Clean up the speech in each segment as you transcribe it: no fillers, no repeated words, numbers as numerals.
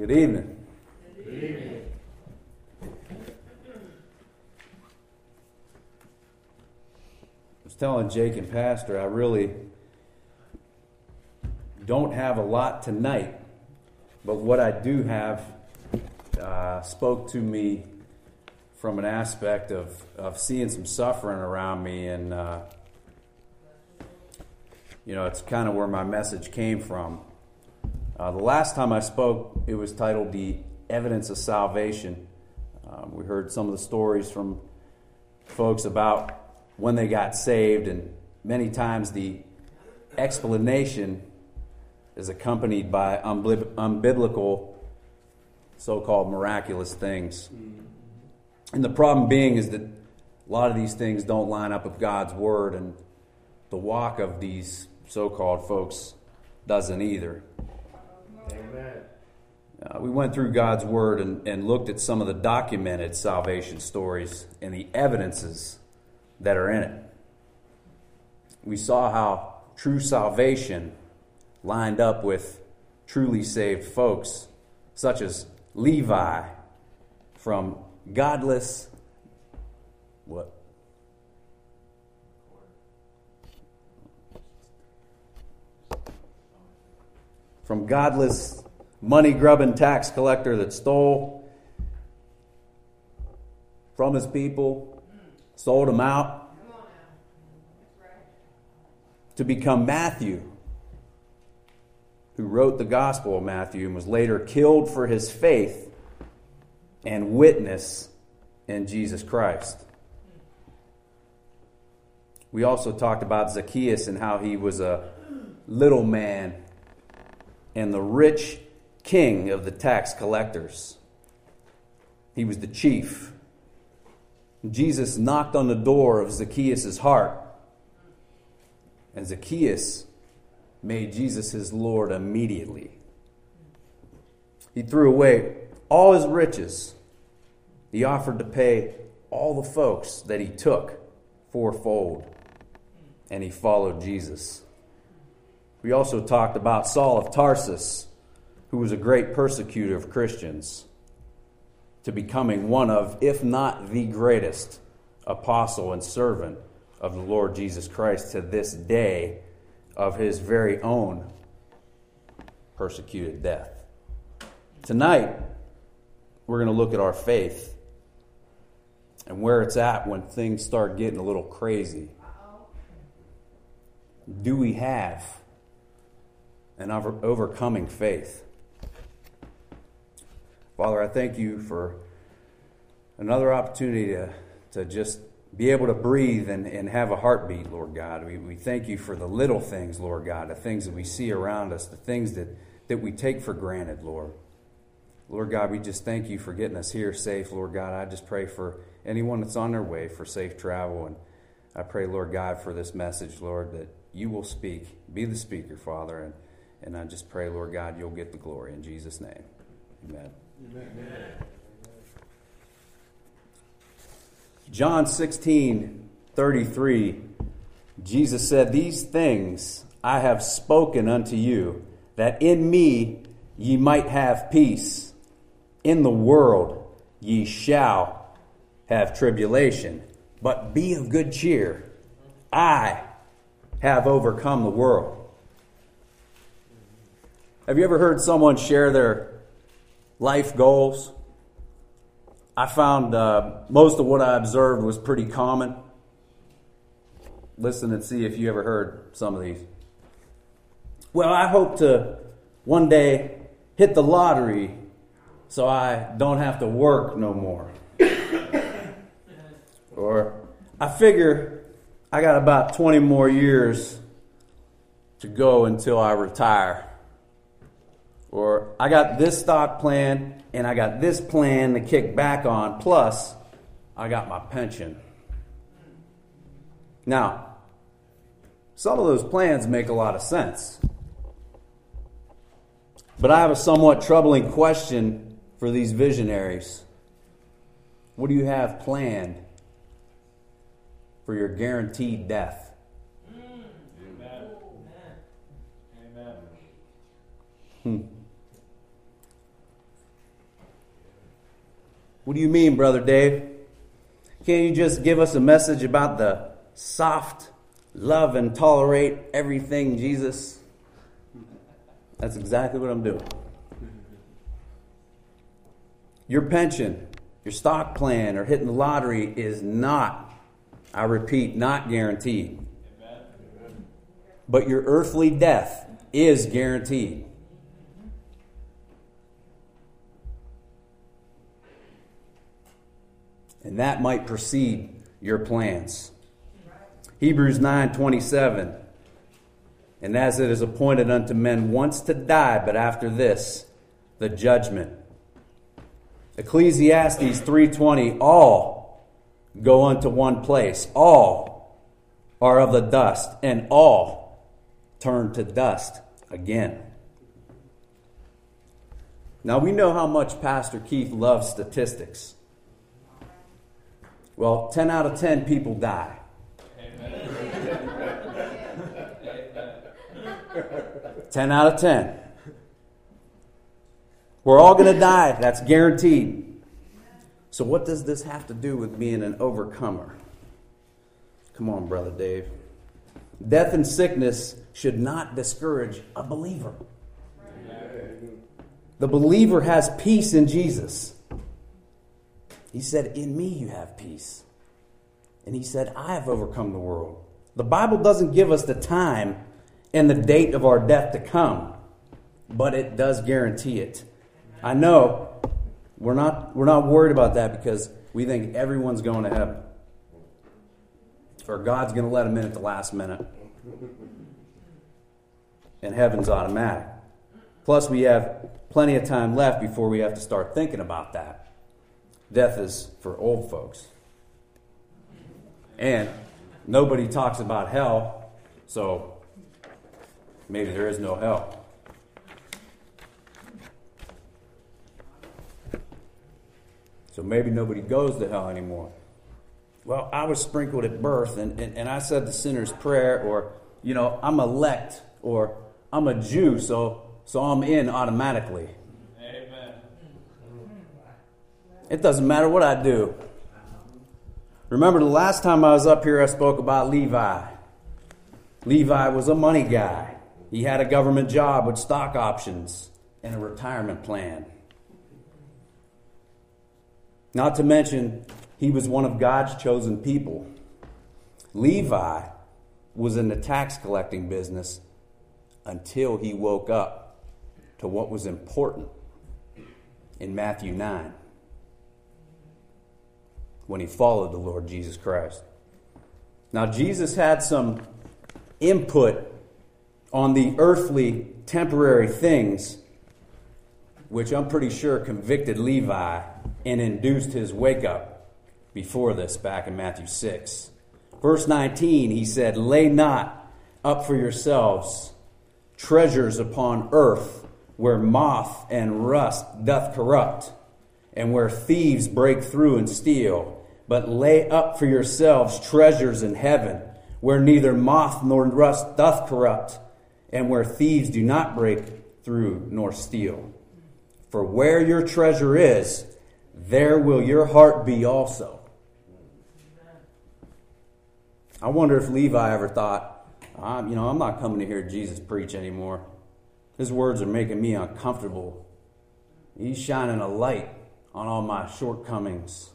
Good evening. Good evening. I was telling Jake and Pastor, I really don't have a lot tonight, but what I do have spoke to me from an aspect of seeing some suffering around me, and it's kind of where my message came from. The last time I spoke, it was titled The Evidence of Salvation. We heard some of the stories from folks about when they got saved, and many times the explanation is accompanied by unbiblical, so-called miraculous things. And the problem being is that a lot of these things don't line up with God's Word, and the walk of these so-called folks doesn't either. Amen. We went through God's Word and looked at some of the documented salvation stories and the evidences that are in it. We saw how true salvation lined up with truly saved folks, such as Levi from godless, From godless, money-grubbing tax collector that stole from his people, sold them out, to become Matthew, who wrote the Gospel of Matthew and was later killed for his faith and witness in Jesus Christ. We also talked about Zacchaeus and how he was a little man and the rich king of the tax collectors. He was the chief. Jesus knocked on the door of Zacchaeus' heart, and Zacchaeus made Jesus his Lord immediately. He threw away all his riches. He offered to pay all the folks that he took fourfold, and he followed Jesus. We also talked about Saul of Tarsus, who was a great persecutor of Christians, to becoming one of, if not the greatest, apostle and servant of the Lord Jesus Christ to this day of his very own persecuted death. Tonight, we're going to look at our faith and where it's at when things start getting a little crazy. Do we have an overcoming faith? Father, I thank you for another opportunity to just be able to breathe and have a heartbeat, Lord God. We thank you for the little things, Lord God, the things that we see around us, the things that we take for granted, Lord. Lord God, we just thank you for getting us here safe, Lord God. I just pray for anyone that's on their way for safe travel. And I pray, Lord God, for this message, Lord, that you will speak. Be the speaker, Father. And I just pray, Lord God, you'll get the glory. In Jesus' name, amen. Amen. John 16:33, Jesus said, "These things I have spoken unto you, that in me ye might have peace. In the world ye shall have tribulation, but be of good cheer. I have overcome the world." Have you ever heard someone share their life goals? I found most of what I observed was pretty common. Listen and see if you ever heard some of these. Well, I hope to one day hit the lottery so I don't have to work no more. Or I figure I got about 20 more years to go until I retire. Or I got this stock plan and I got this plan to kick back on, plus I got my pension. Now, some of those plans make a lot of sense. But I have a somewhat troubling question for these visionaries. What do you have planned for your guaranteed death? Amen. Amen. What do you mean, Brother Dave? Can't you just give us a message about the soft love and tolerate everything Jesus? That's exactly what I'm doing. Your pension, your stock plan, or hitting the lottery is not, I repeat, not guaranteed. Amen. But your earthly death is guaranteed. And that might precede your plans. Hebrews 9:27. And as it is appointed unto men once to die, but after this, the judgment. Ecclesiastes 3:20. All go unto one place. All are of the dust, and all turn to dust again. Now we know how much Pastor Keith loves statistics. Well, 10 out of 10 people die. Amen. 10 out of 10. We're all going to die. That's guaranteed. So what does this have to do with being an overcomer? Come on, Brother Dave. Death and sickness should not discourage a believer. The believer has peace in Jesus. He said, in me you have peace. And he said, I have overcome the world. The Bible doesn't give us the time and the date of our death to come, but it does guarantee it. I know we're not worried about that because we think everyone's going to heaven. Or God's going to let them in at the last minute. And heaven's automatic. Plus we have plenty of time left before we have to start thinking about that. Death is for old folks. And nobody talks about hell, so maybe there is no hell. So maybe nobody goes to hell anymore. Well, I was sprinkled at birth, and I said the sinner's prayer, or, I'm elect, or I'm a Jew, so I'm in automatically. It doesn't matter what I do. Remember the last time I was up here, I spoke about Levi. Levi was a money guy. He had a government job with stock options and a retirement plan. Not to mention, he was one of God's chosen people. Levi was in the tax collecting business until he woke up to what was important in Matthew 9. When he followed the Lord Jesus Christ. Now, Jesus had some input on the earthly, temporary things, which I'm pretty sure convicted Levi and induced his wake up before this, back in Matthew 6. Verse 19, he said, lay not up for yourselves treasures upon earth, where moth and rust doth corrupt, and where thieves break through and steal. But lay up for yourselves treasures in heaven, where neither moth nor rust doth corrupt, and where thieves do not break through nor steal. For where your treasure is, there will your heart be also. I wonder if Levi ever thought, I'm not coming to hear Jesus preach anymore. His words are making me uncomfortable. He's shining a light on all my shortcomings.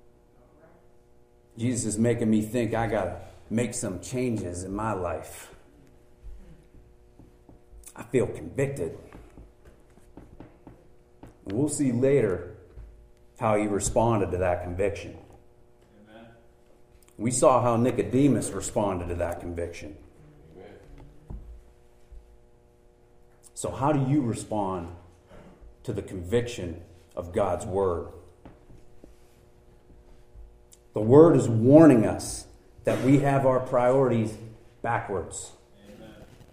Jesus is making me think I got to make some changes in my life. I feel convicted. And we'll see later how he responded to that conviction. Amen. We saw how Nicodemus responded to that conviction. Amen. So how do you respond to the conviction of God's word? The word is warning us that we have our priorities backwards. Amen.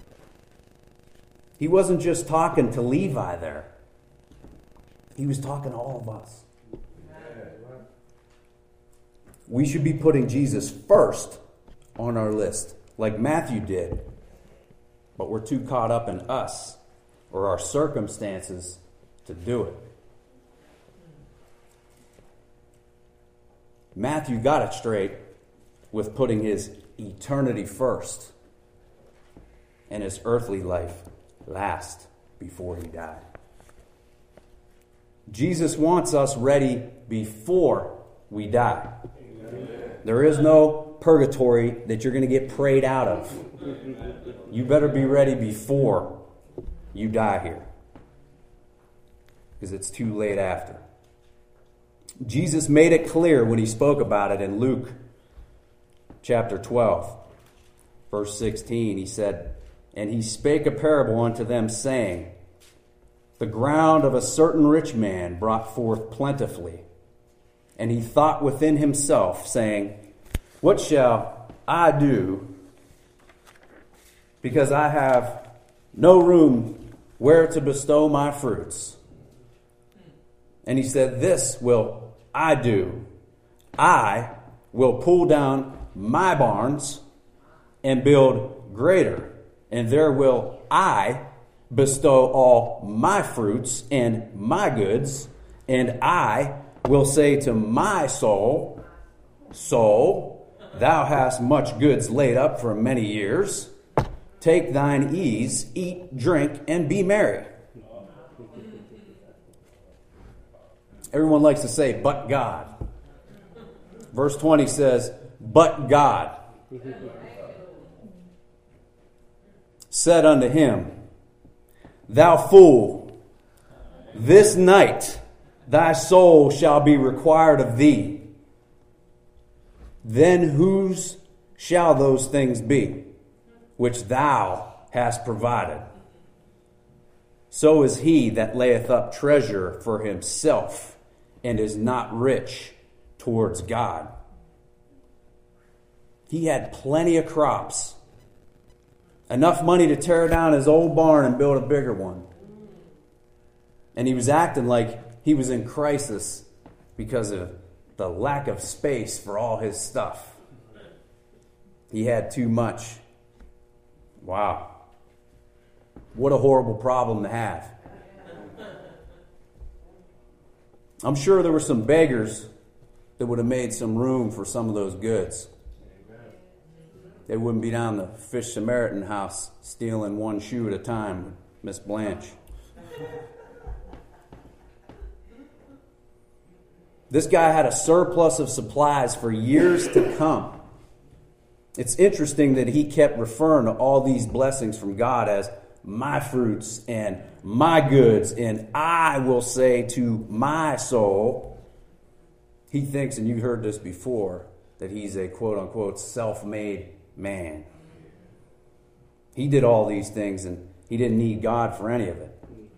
He wasn't just talking to Levi there. He was talking to all of us. Amen. We should be putting Jesus first on our list, like Matthew did. But we're too caught up in us or our circumstances to do it. Matthew got it straight with putting his eternity first and his earthly life last before he died. Jesus wants us ready before we die. Amen. There is no purgatory that you're going to get prayed out of. You better be ready before you die here, because it's too late after. Jesus made it clear when he spoke about it in Luke chapter 12, verse 16. He said, "And he spake a parable unto them, saying, The ground of a certain rich man brought forth plentifully. And he thought within himself, saying, What shall I do, because I have no room where to bestow my fruits? And he said, This will I do. I will pull down my barns and build greater, and there will I bestow all my fruits and my goods, and I will say to my soul, Soul, thou hast much goods laid up for many years. Take thine ease, eat, drink, and be merry." Everyone likes to say, "But God." Verse 20 says, "But God said unto him, Thou fool, this night thy soul shall be required of thee. Then whose shall those things be, which thou hast provided? So is he that layeth up treasure for himself, and is not rich towards God." He had plenty of crops. Enough money to tear down his old barn and build a bigger one. And he was acting like he was in crisis because of the lack of space for all his stuff. He had too much. Wow. What a horrible problem to have. I'm sure there were some beggars that would have made some room for some of those goods. They wouldn't be down the Fish Samaritan house stealing one shoe at a time, Miss Blanche. This guy had a surplus of supplies for years to come. It's interesting that he kept referring to all these blessings from God as my fruits and my goods, and I will say to my soul. He thinks, and you've heard this before, that he's a quote-unquote self-made man. He did all these things and he didn't need God for any of it.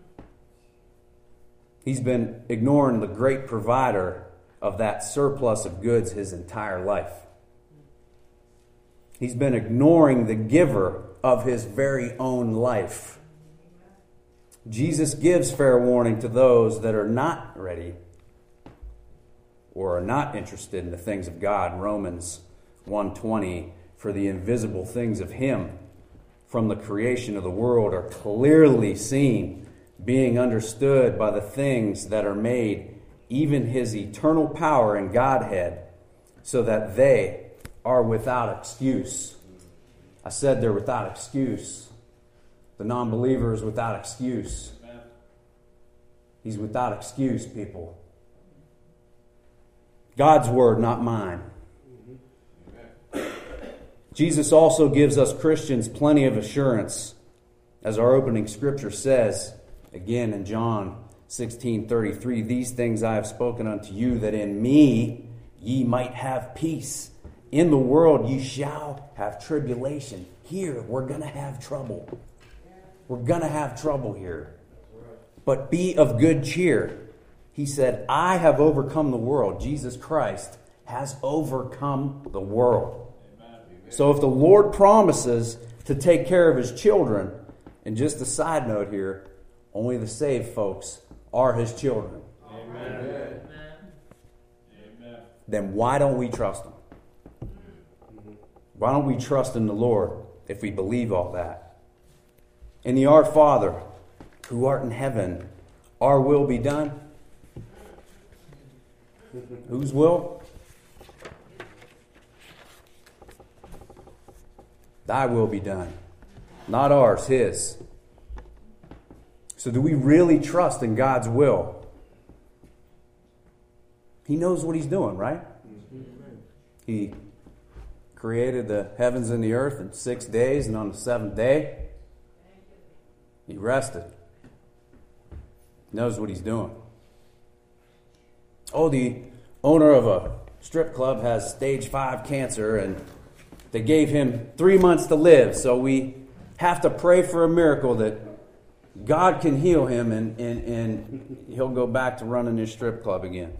He's been ignoring the great provider of that surplus of goods his entire life. He's been ignoring the giver of his very own life. Jesus gives fair warning to those that are not ready or are not interested in the things of God. Romans 1:20, "For the invisible things of him from the creation of the world are clearly seen, being understood by the things that are made, even his eternal power and Godhead, so that they are without excuse." I said they're without excuse. The non-believer is without excuse. He's without excuse, people. God's word, not mine. Jesus also gives us Christians plenty of assurance, as our opening scripture says, again in John 16:33, "These things I have spoken unto you, that in me ye might have peace. In the world ye shall have tribulation." Here, we're going to have trouble. We're going to have trouble here. But be of good cheer. He said, "I have overcome the world." Jesus Christ has overcome the world. So if the Lord promises to take care of his children, and just a side note here, only the saved folks are his children. Amen. Then why don't we trust him? Why don't we trust in the Lord if we believe all that? In the Our Father, who art in heaven, our will be done. Whose will? Thy will be done. Not ours, His. So do we really trust in God's will? He knows what He's doing, right? He created the heavens and the earth in 6 days, and on the seventh day, He rested. He knows what He's doing. Oh, the owner of a strip club has stage 5 cancer, and they gave him 3 months to live, so we have to pray for a miracle that God can heal him and he'll go back to running his strip club again.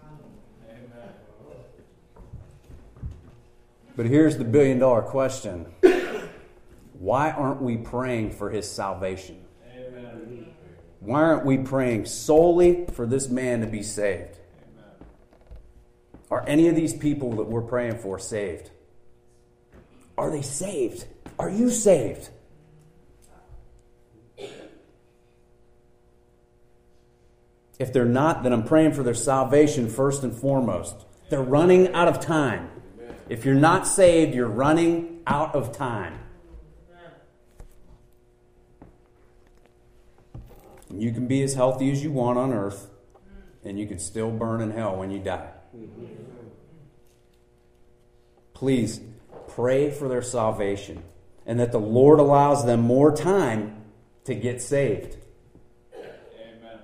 But here's the billion-dollar question. Why aren't we praying for his salvation? Amen. Why aren't we praying solely for this man to be saved? Amen. Are any of these people that we're praying for saved? Are they saved? Are you saved? If they're not, then I'm praying for their salvation first and foremost. They're running out of time. If you're not saved, you're running out of time. You can be as healthy as you want on earth, and you can still burn in hell when you die. Please pray for their salvation, and that the Lord allows them more time to get saved. Amen.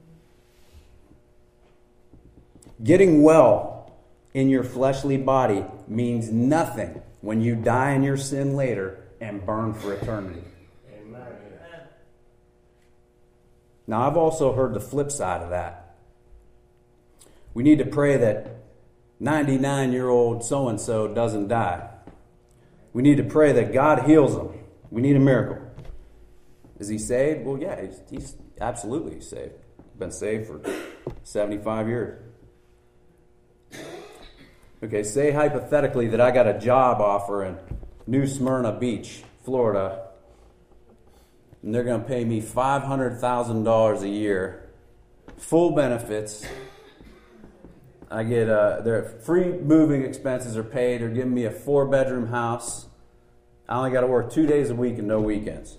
Getting well in your fleshly body means nothing when you die in your sin later and burn for eternity. Amen. Now, I've also heard the flip side of that. We need to pray that 99-year-old so-and-so doesn't die. We need to pray that God heals him. We need a miracle. Is he saved? Well, yeah, he's absolutely saved. Been saved for 75 years. Okay, say hypothetically that I got a job offer in New Smyrna Beach, Florida, and they're going to pay me $500,000 a year, full benefits. I get their free moving expenses are paid. They're giving me a 4-bedroom house. I only got to work 2 days a week and no weekends.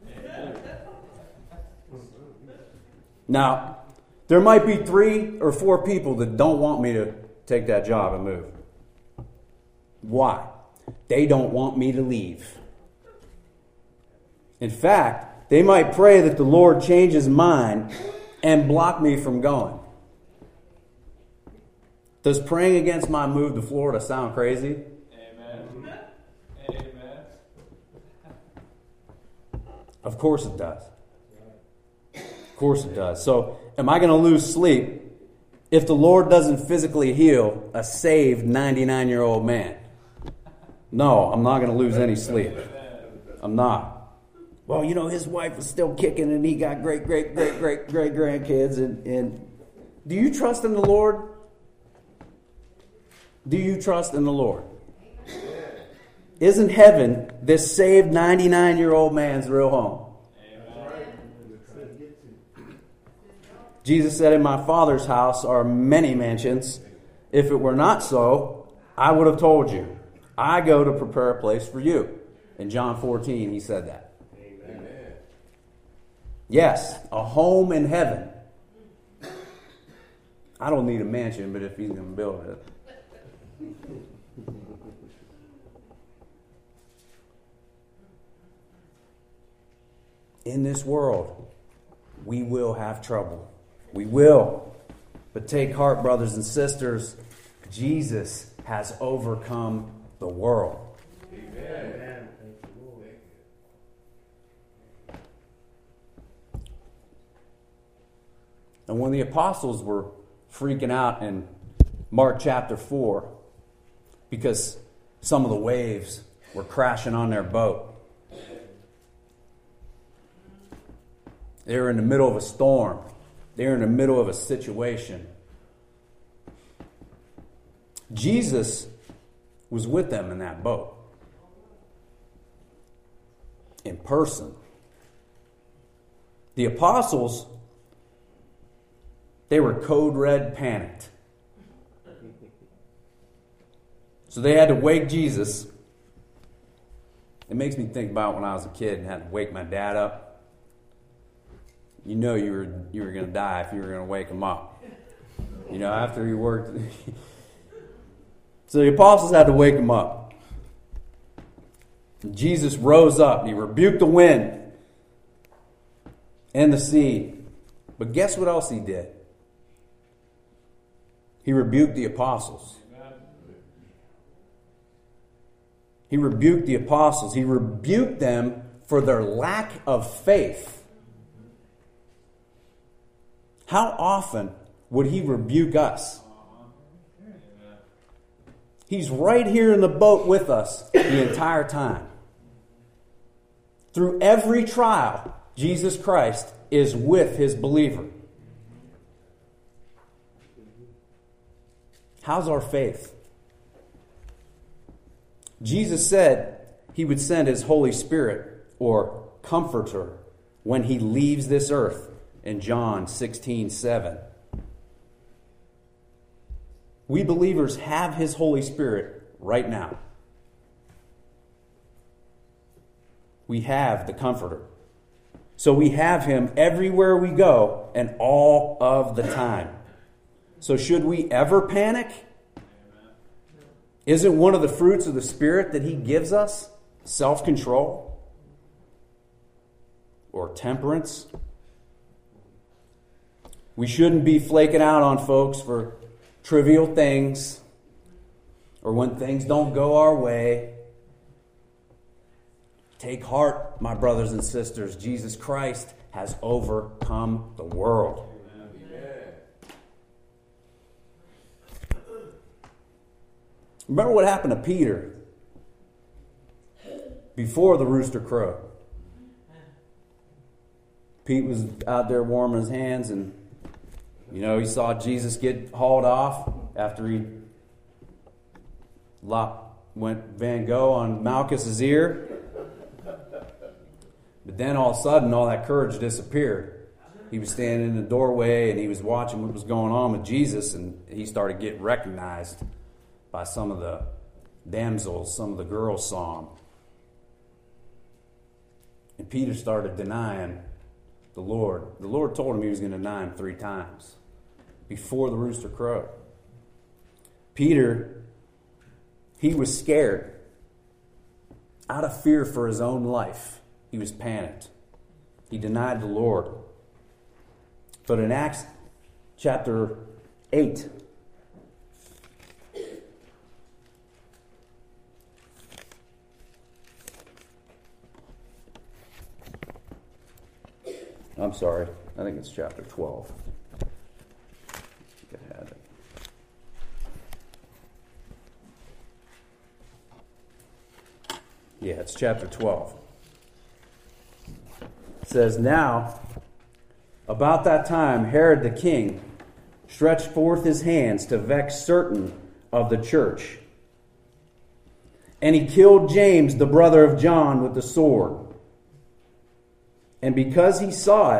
Now, there might be 3 or 4 people that don't want me to take that job and move. Why? They don't want me to leave. In fact, they might pray that the Lord change his mind and block me from going. Does praying against my move to Florida sound crazy? Amen. Amen. Of course it does. Of course it does. So, am I going to lose sleep if the Lord doesn't physically heal a saved 99-year-old man? No, I'm not going to lose any sleep. I'm not. Well, you know, his wife is still kicking and he got great grandkids. And do you trust in the Lord? Do you trust in the Lord? Isn't heaven this saved 99-year-old man's real home? Jesus said, in my Father's house are many mansions. If it were not so, I would have told you. I go to prepare a place for you. In John 14, he said that. Amen. Yes, a home in heaven. I don't need a mansion, but if he's going to build it. In this world, we will have trouble. We will. But take heart, brothers and sisters. Jesus has overcome the world. Amen. And when the apostles were freaking out in Mark chapter 4, because some of the waves were crashing on their boat, they were in the middle of a storm. They were in the middle of a situation. Jesus was with them in that boat. In person. The apostles, they were code red panicked. So they had to wake Jesus It makes me think about when I was a kid and had to wake my dad up. You know you were going to die if you were going to wake him up. You know, after he worked. So the apostles had to wake him up. Jesus rose up and he rebuked the wind and the sea. But guess what else he did? He rebuked the apostles. He rebuked the apostles. He rebuked them for their lack of faith. How often would he rebuke us? He's right here in the boat with us the entire time. Through every trial, Jesus Christ is with his believer. How's our faith? Jesus said he would send his Holy Spirit, or Comforter, when he leaves this earth in John 16:7. We believers have his Holy Spirit right now. We have the Comforter. So we have him everywhere we go and all of the time. So should we ever panic? Isn't one of the fruits of the Spirit that he gives us self-control or temperance? We shouldn't be flaking out on folks for trivial things or when things don't go our way. Take heart, my brothers and sisters. Jesus Christ has overcome the world. Remember what happened to Peter before the rooster crowed? Pete was out there warming his hands, and he saw Jesus get hauled off after he went Van Gogh on Malchus's ear. But then all of a sudden, all that courage disappeared. He was standing in the doorway, and he was watching what was going on with Jesus, and he started getting recognized by some of the damsels. Some of the girls saw him. And Peter started denying the Lord. The Lord told him he was going to deny him 3 times before the rooster crowed. Peter, he was scared. Out of fear for his own life, he was panicked. He denied the Lord. But in Acts chapter 8, I'm sorry, I think it's chapter 12. I think I had it. Yeah, it's chapter 12. It says, "Now, about that time, Herod the king stretched forth his hands to vex certain of the church. And he killed James, the brother of John, with the sword. And because he saw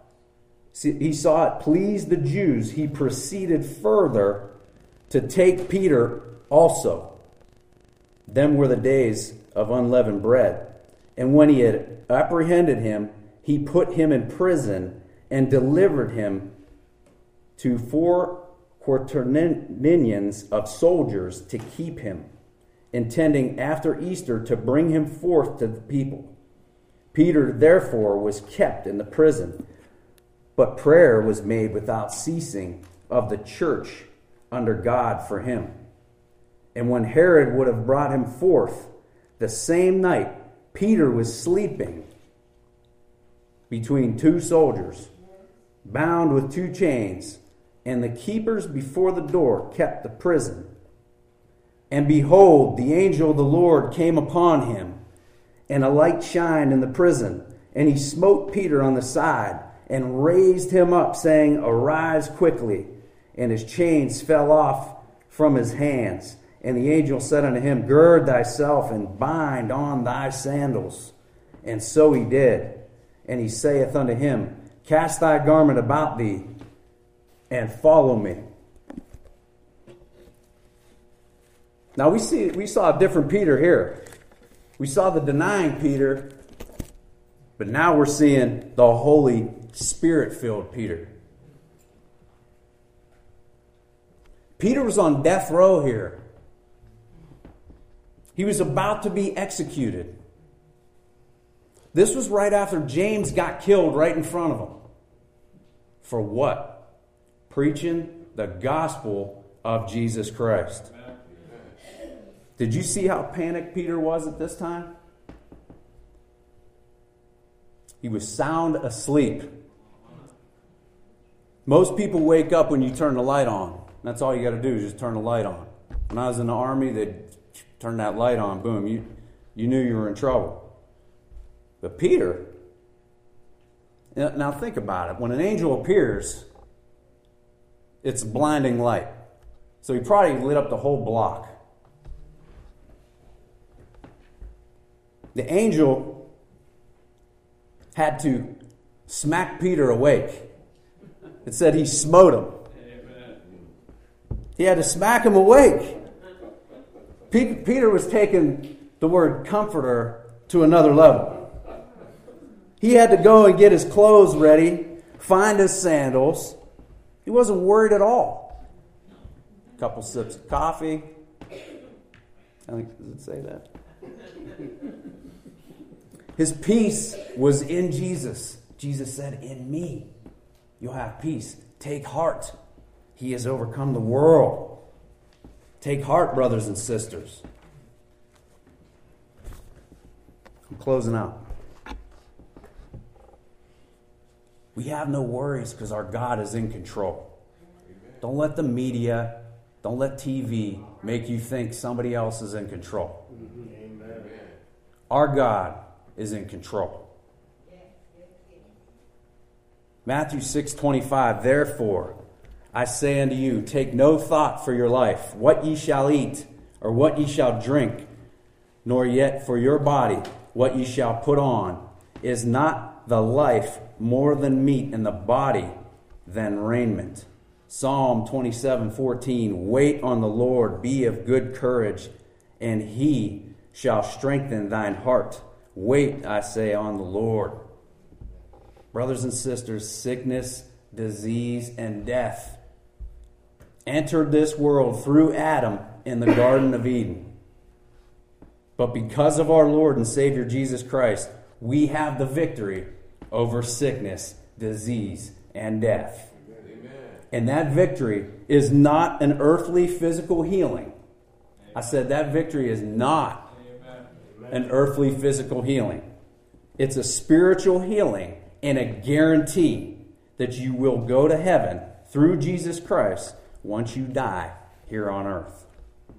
it pleased the Jews, he proceeded further to take Peter also. Them were the days of unleavened bread. And when he had apprehended him, he put him in prison and delivered him to 4 quaternions of soldiers to keep him, intending after Easter to bring him forth to the people. Peter, therefore, was kept in the prison, but prayer was made without ceasing of the church under God for him. And when Herod would have brought him forth, the same night Peter was sleeping between 2 soldiers, bound with 2 chains, and the keepers before the door kept the prison. And behold, the angel of the Lord came upon him, and a light shined in the prison. And he smote Peter on the side, and raised him up, saying, Arise quickly. And his chains fell off from his hands. And the angel said unto him, Gird thyself, and bind on thy sandals. And so he did. And he saith unto him, Cast thy garment about thee, and follow me. Now we saw a different Peter here. We saw the denying Peter, but now we're seeing the Holy Spirit-filled Peter. Peter was on death row here. He was about to be executed. This was right after James got killed right in front of him. For what? Preaching the gospel of Jesus Christ. Did you see how panicked Peter was at this time? He was sound asleep. Most people wake up when you turn the light on. That's all you got to do is just turn the light on. When I was in the army, they'd turn that light on. Boom, you knew you were in trouble. But Peter, now think about it. When an angel appears, it's blinding light. So he probably lit up the whole block. The angel had to smack Peter awake. It said he smote him. Amen. He had to smack him awake. Peter was taking the word comforter to another level. He had to go and get his clothes ready, find his sandals. He wasn't worried at all. A couple sips of coffee. I think, does it say that? His peace was in Jesus. Jesus said, in me, you'll have peace. Take heart. He has overcome the world. Take heart, brothers and sisters. I'm closing out. We have no worries because our God is in control. Don't let the media, don't let TV make you think somebody else is in control. Amen. Our God is in control. Matthew 6:25, therefore, I say unto you, take no thought for your life, what ye shall eat, or what ye shall drink, nor yet for your body, what ye shall put on. Is not the life more than meat, and the body than raiment? Psalm 27:14, wait on the Lord, be of good courage, and he shall strengthen thine heart. Wait, I say, on the Lord. Brothers and sisters, sickness, disease, and death entered this world through Adam in the Garden of Eden. But because of our Lord and Savior Jesus Christ, we have the victory over sickness, disease, and death. Amen. And that victory is not an earthly physical healing. I said that victory is not an earthly physical healing. It's a spiritual healing and a guarantee that you will go to heaven through Jesus Christ once you die here on earth.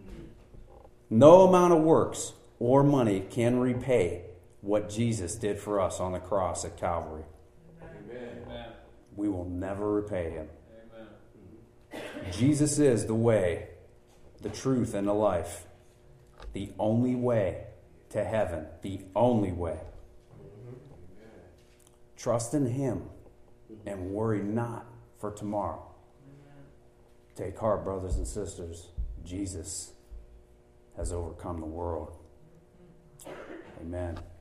No amount of works or money can repay what Jesus did for us on the cross at Calvary. Amen. We will never repay him. Amen. Jesus is the way, the truth, and the life. The only way to heaven. The only way. Trust in him and worry not for tomorrow. Take heart, brothers and sisters. Jesus has overcome the world. Amen.